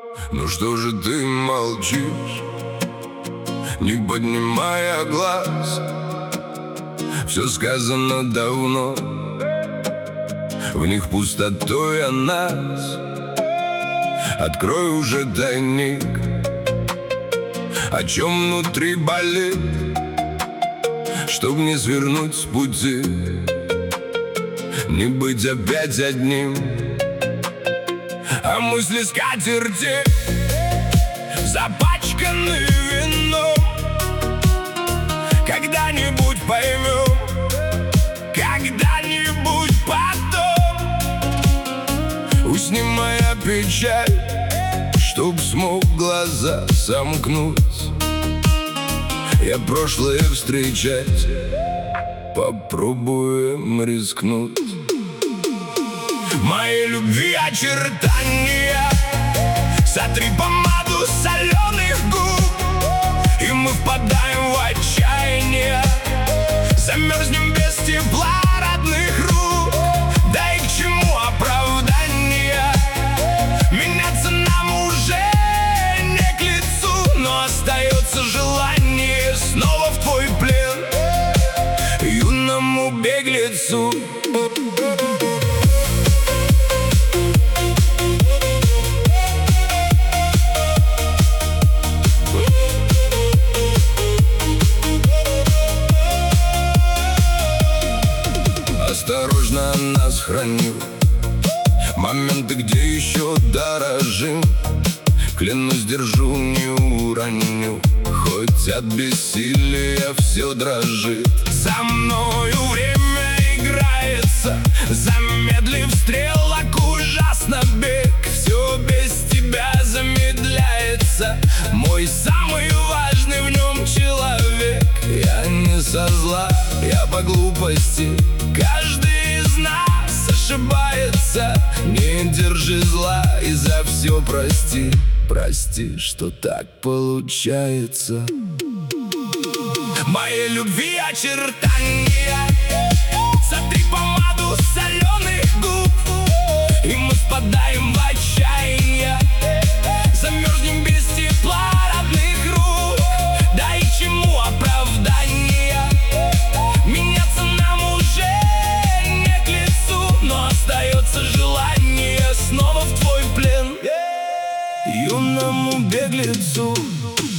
Ну что же ты молчишь, не поднимая глаз? Все сказано давно, в них пустотой о нас. Открой уже тайник, о чем внутри болит, чтоб не свернуть с пути, не быть опять одним. А мысли скатерти запачканы вином. Когда-нибудь поймем, когда-нибудь потом. Усни, моя печаль, чтоб смог глаза сомкнуть. Я прошлое встречать, попробуем рискнуть. Моей любви очертания, сотри помаду соленых губ, и мы впадаем в отчаяние. Замерзнем без тепла родных рук. Да и к чему оправдания? Меняться нам уже не к лицу, но остается желание снова в твой плен, юному беглецу. Осторожно нас хранил моменты, где еще дорожим. Клянусь, держу, не уроню, хоть от бессилия все дрожит. Со мною время играется, замедлив стрелок ужасно бег. Все без тебя замедляется, мой самый важный в нем человек. Я не со зла, я по глупости. Каждый из нас ошибается. Не держи зла и за все прости. Прости, что так получается. Моей любви очертания, сотри помаду соленых губ, и мы впадаем в отчаяние. Замерзнем без тепла родных рук. Да и к чему оправдания? Меняться нам уже не к лицу, но остается желание снова в твой плен, юному беглецу.